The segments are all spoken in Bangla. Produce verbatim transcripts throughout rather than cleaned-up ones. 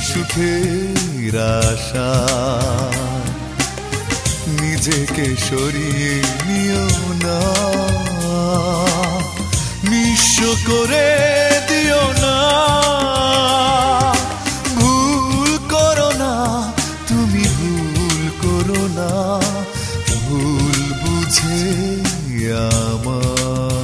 সুখের আশা নিজেকে সরিয়ে নিও না, নিঃস্ব করে দিও না। ভুল করো না, তুমি ভুল করো না, ভুল বুঝে আমার।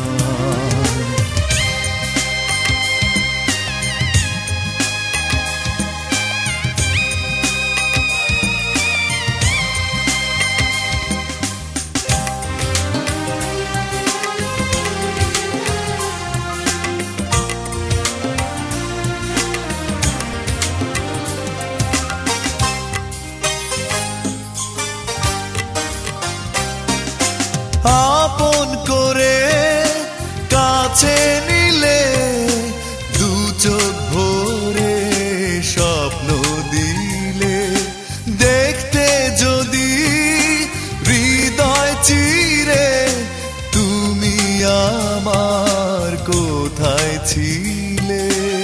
আপন করে কাছে নিলে দু চোখ ভরে স্বপ্ন দিলে, দেখতে যদি হৃদয় চিরে তুমি আমার কোথায় ছিলে।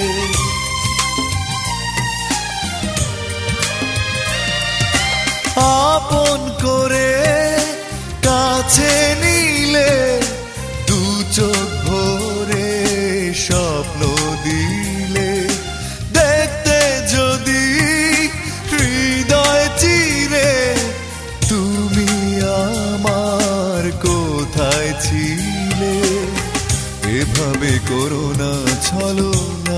আপন করে কাছে নিলে দু চোখ ভরে স্বপ্ন দিলে, দেখতে যদি হৃদয় চিরে তুমি আমার কোথায় ছিলে। এভাবে করো না ছলনা,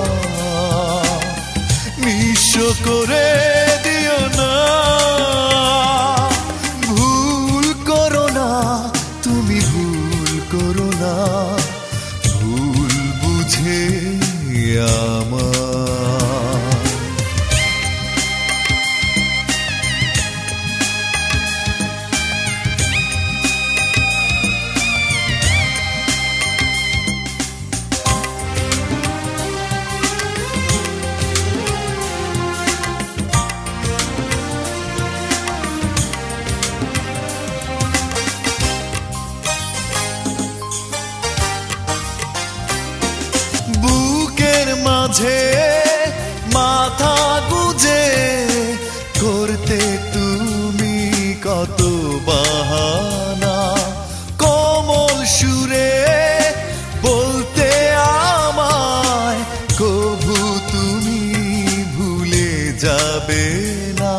নিঃস্ব করে দিও না। তুমি ভুল করো না, ভুল বুঝে আমার। মাঝে মাথা গুজে করতে তুমি কত বাহানা, কোমল সুরে বলতে আমায় কভু তুমি ভুলে যাবে না।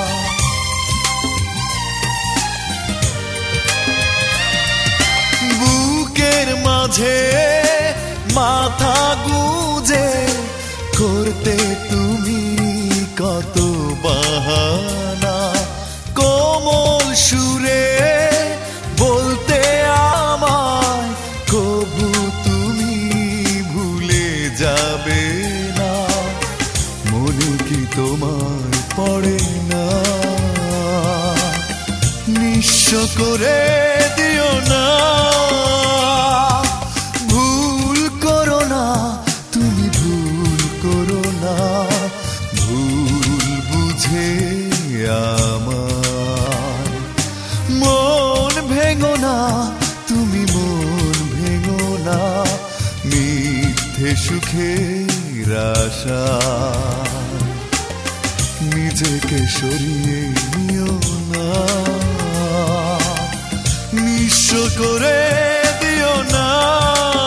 বুকের মাঝে মাথা গুজে করতে তুমি কত বাহানা, কোমল সুরে বলতে আমায় কভু তুমি ভুলে যাবে না। মনে কি তোমার পড়ে না, নিঃস্ব করে দিও না। আমার মন ভেঙো না, তুমি মন ভেঙো না, মিথ্যে সুখের আশা নিজেকে সরিয়ে নিও না, নিঃস্ব করে দিও না।